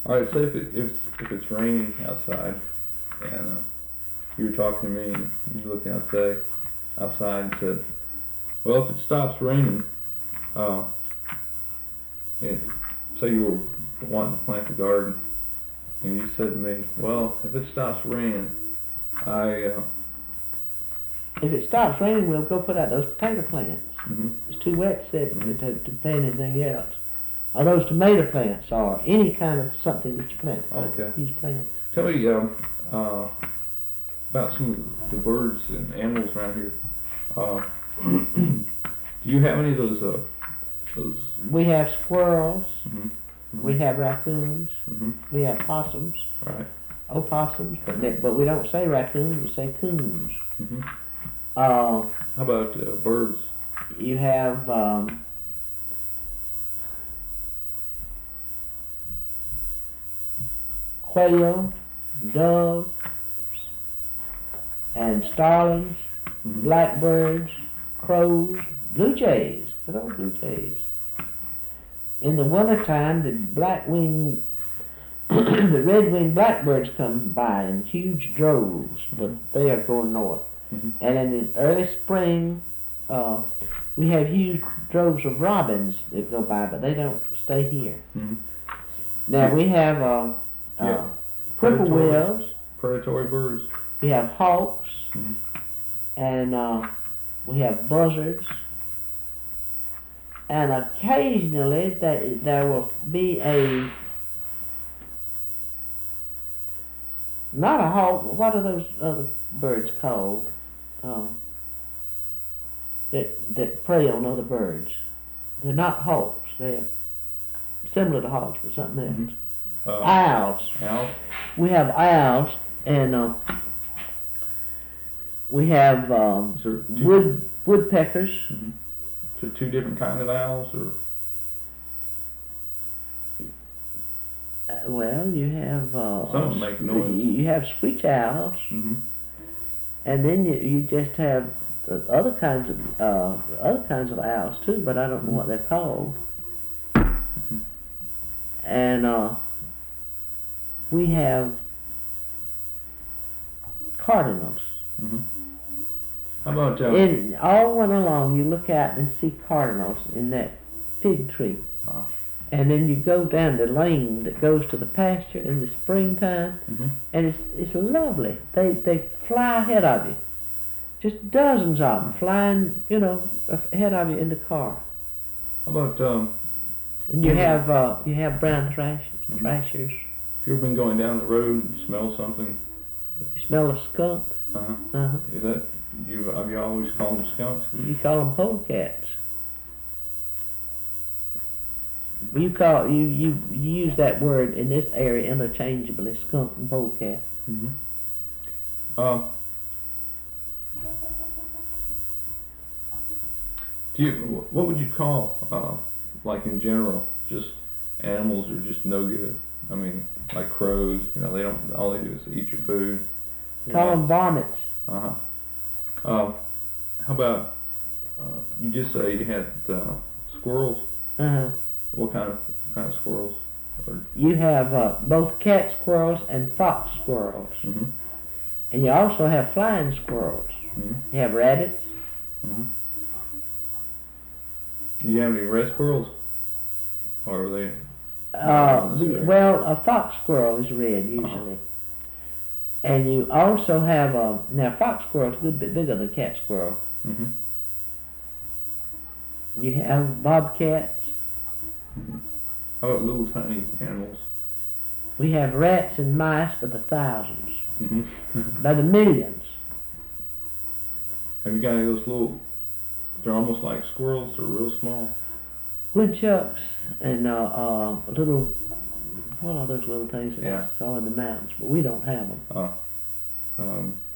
All right, say if it's raining outside, and you were talking to me, and you looked outside and said, well, if it stops raining, uh, and say you were wanting to plant a garden, and you said to me, well, if it stops raining, If it stops raining, we'll go put out those potato plants. mm-hmm. It's too wet to plant anything else. Or those tomato plants, or any kind of something that you plant. Okay. Use plants. Tell me about some of the birds and animals around here. Do you have any of those? We have squirrels. Mm-hmm. Mm-hmm. We have raccoons. Mm-hmm. We have possums. Right. Opossums, but we don't say raccoons. We say coons. Mm-hmm. How about birds? You have quail, doves, and starlings, Mm-hmm. blackbirds, crows, blue jays. Good old blue jays. In the wintertime, the the red-winged blackbirds come by in huge droves, but they are going north. Mm-hmm. And in the early spring, we have huge droves of robins that go by, but they don't stay here. Mm-hmm. Now we have whippoorwills. Predatory birds. We have hawks, Mm-hmm. and we have buzzards. And occasionally there will be not a hawk. What are those other birds called? That prey on other birds. They're not hawks. They're similar to hawks, but something else. Mm-hmm. Owls. Owls. We have owls, and we have woodpeckers. Mm-hmm. So two different kinds of owls, or? Well, you have some of them make noise. You have screech owls, mm-hmm. and then you just have other kinds of owls too, but I don't know what they're called. Mm-hmm. And we have cardinals. Mm-hmm. How about in all winter long, you look out and see cardinals in that fig tree. And then you go down the lane that goes to the pasture in the springtime, mm-hmm. and it's lovely. They fly ahead of you, just dozens of them flying, ahead of you in the car. How about and you have brown thrashers. Mm-hmm. Have you ever been going down the road and smell something? You smell a skunk. Is that have you always called them skunks? You call them polecats. You use that word in this area interchangeably, skunk and polecat. Mm-hmm. What would you call, like in general, just animals are just no good? I mean, like crows, they don't. All they do is eat your food. Call them varmints. How about you just say you had squirrels? What kind of squirrels? You have both cat squirrels and fox squirrels. Mm-hmm. And you also have flying squirrels. Mm-hmm. You have rabbits. Mm-hmm. Do you have any red squirrels? Or are they? Well, a fox squirrel is red usually. And you also have now fox squirrel is a good bit bigger than cat squirrel. Mm-hmm. You have bobcats. Mm-hmm. How about little tiny animals? We have rats and mice by the thousands, mm-hmm. by the millions. Have you got any of those little? They're almost like squirrels. They're real small. Woodchucks and little. What are those little things that I saw in the mountains? But we don't have them.